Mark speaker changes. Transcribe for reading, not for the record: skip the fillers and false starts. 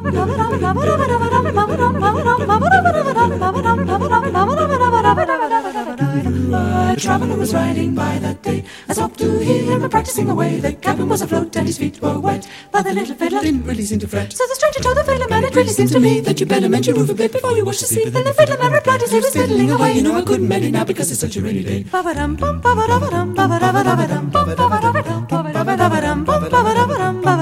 Speaker 1: A traveller was riding by that day. I stopped to hear him practicing away. The cabin was afloat and his feet were wet, but the little fiddler didn't really seem to fret. So the stranger told the fiddler man, it really seems to me that you better mend your roof a bit before you wash to sleep. Then the fiddler man replied as he was fiddling away, you know I couldn't mend it now because it's such a rainy day. Ba-ba-dum, bum, ba-ba-da-ba-dum, ba-ba-da-ba-da-ba-dum, bum, ba-ba-da-ba-dum, ba-ba-da-ba-dum, bum, ba-ba-da-ba-dum, ba-ba-da-ba-dum,